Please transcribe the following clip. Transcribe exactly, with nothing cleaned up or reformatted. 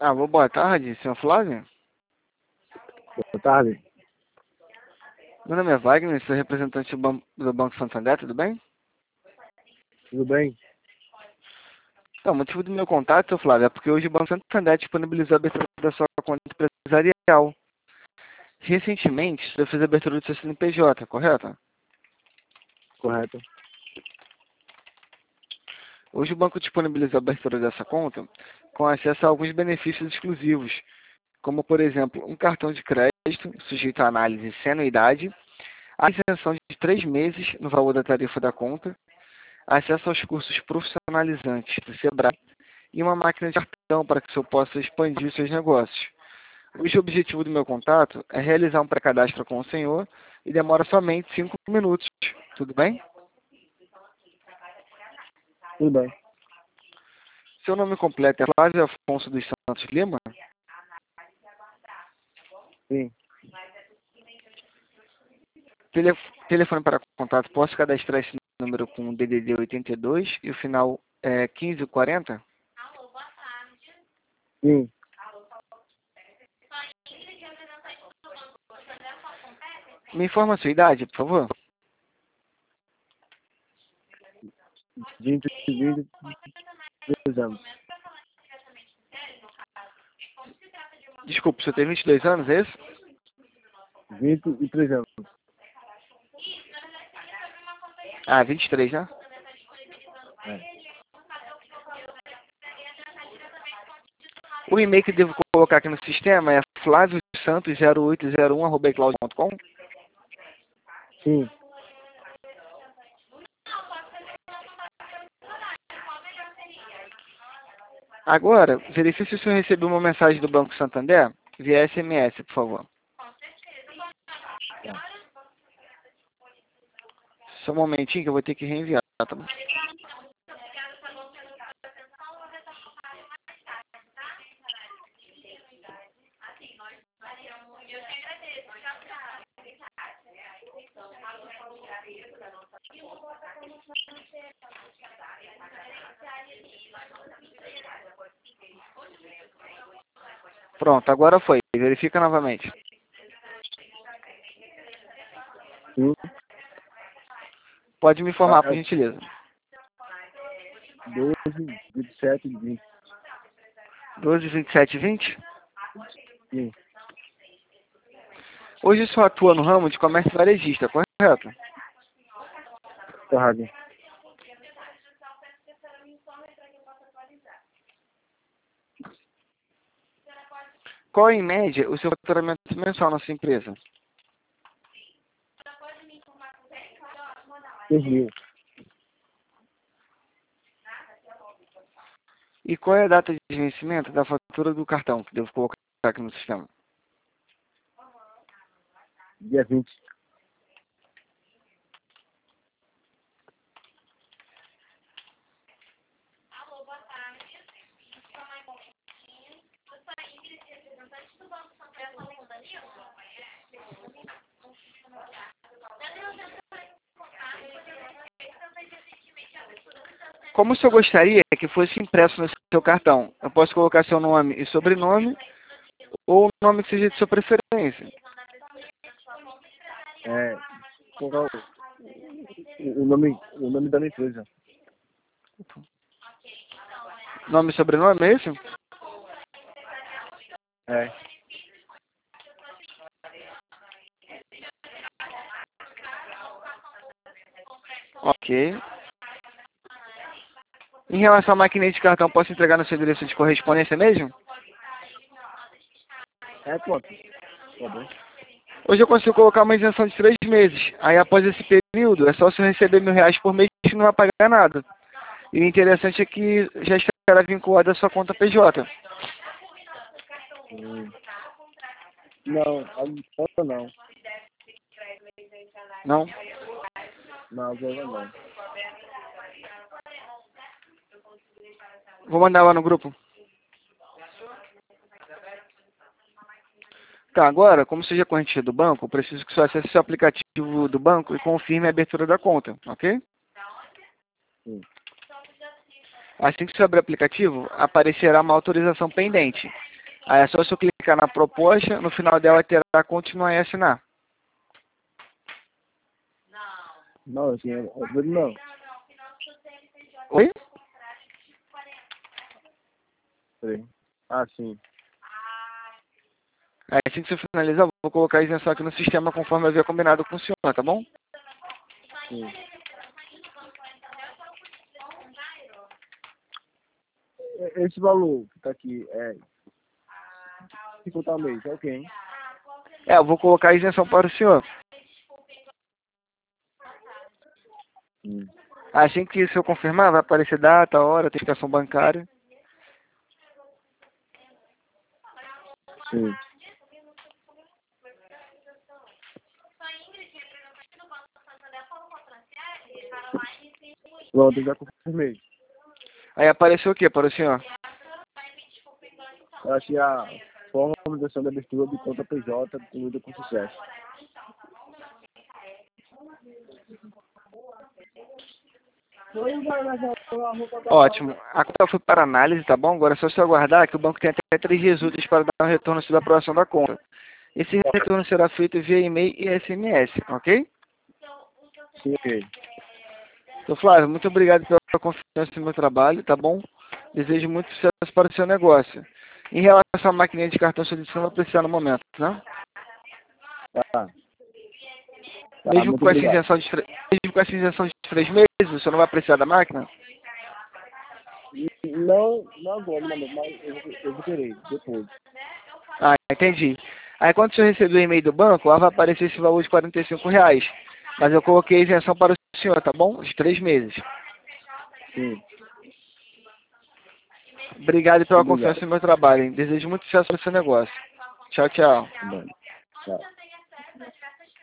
Ah, boa tarde, senhor Flávio. Boa tarde. Meu nome é Wagner, sou representante do, Ban do Banco Santander, tudo bem? Tudo bem? Então, o motivo do meu contato, senhor Flávio, é porque hoje o Banco Santander disponibilizou a abertura da sua conta empresarial. Recentemente, você fez a abertura do seu C N P J, correto? Correto. Hoje o banco disponibilizou a abertura dessa conta com acesso a alguns benefícios exclusivos, como, por exemplo, um cartão de crédito sujeito à análise sem anuidade, a isenção de três meses no valor da tarifa da conta, acesso aos cursos profissionalizantes do Sebrae e uma máquina de cartão para que o senhor possa expandir os seus negócios. Hoje o objetivo do meu contato é realizar um pré-cadastro com o senhor e demora somente cinco minutos. Tudo bem? Tudo bem. Seu nome completo é Flávio Afonso dos Santos Lima? Sim. Telef telefone para contato, posso cadastrar esse número com o D D D oitenta e dois e o final é quinze quarenta? Sim. Me informa a sua idade, por favor. vinte e vinte e dois anos. Desculpa, o senhor tem vinte e dois anos, é isso? vinte e três anos. Ah, vinte e três, né? É. O e-mail que devo colocar aqui no sistema é flávio santos zero oito zero um arroba icloud ponto com. Sim. Agora, verifique se o senhor recebeu uma mensagem do Banco Santander via S M S, por favor. Tá. Só um momentinho que eu vou ter que reenviar, tá bom? Pronto, agora foi. Verifica novamente. Sim. Pode me informar, por Ah, gentileza. doze, vinte e sete, vinte. doze, vinte e sete, vinte? Sim. Hoje o senhor atua no ramo de comércio varejista, correto? Correto. Qual, em média, o seu faturamento mensal na sua empresa? seis mil. E qual é a data de vencimento da fatura do cartão que devo colocar aqui no sistema? Dia vinte. Como o senhor gostaria que fosse impresso no seu cartão? Eu posso colocar seu nome e sobrenome ou o nome que seja de sua preferência. É. Qual é o, o nome, o nome da minha empresa? Nome e sobrenome, é isso? É. Ok. Em relação à maquininha de cartão, posso entregar no seu endereço de correspondência mesmo? É quanto? Tá bom. Hoje eu consigo colocar uma isenção de três meses. Aí após esse período, é só o senhor receber mil reais por mês e não vai pagar nada. E o interessante é que já estará vinculado à sua conta P J. Hum. Não, agora não. Não? Não, agora não. Vou mandar lá no grupo. Tá, agora, como seja corrente do banco, eu preciso que o senhor acesse o seu aplicativo do banco e confirme a abertura da conta, ok? Sim. Assim que o senhor abrir o aplicativo, aparecerá uma autorização pendente. Aí é só você clicar na proposta, no final dela terá continuar e assinar. Não, assim, eu, eu, não. Oi? Peraí. Ah, sim. Aí assim que você finalizar, eu vou colocar a isenção aqui no sistema conforme eu havia combinado com o senhor, tá bom? Sim. E- Esse valor que tá aqui é cinquenta mês, é ok, hein? É, eu vou colocar a isenção para o senhor. Hum. Assim que o senhor confirmar, vai aparecer data, hora, identificação bancária. Sim. Pronto, eu já confirmei. Aí apareceu o que para o senhor? Eu achei a formalização da abertura de conta P J concluída com sucesso. Ótimo. A conta foi para análise, tá bom? Agora é só você aguardar que o banco tem até três dias úteis para dar um retorno sobre a aprovação da conta. Esse retorno será feito via e-mail e S M S, ok? Sim, ok. Então, Flávio, muito obrigado pela confiança no meu trabalho, tá bom? Desejo muito sucesso para o seu negócio. Em relação à maquininha de cartão, sua edição não vai precisar no momento, né? Tá. Tá, Mesmo muito com essa obrigado. isenção de, tre- mesmo com essa isenção de três meses, você não vai precisar da máquina? Não, não agora, não, mas eu, vou- eu vou querer, depois. Ah, entendi. Aí quando você receber o e-mail do banco, lá vai aparecer esse valor de quarenta e cinco reais. Mas eu coloquei a isenção para o senhor, tá bom? Os três meses. Sim, Obrigado pela obrigado. confiança no meu trabalho, hein? Desejo muito sucesso no seu negócio. Tchau, tchau. Tá bom. Tchau.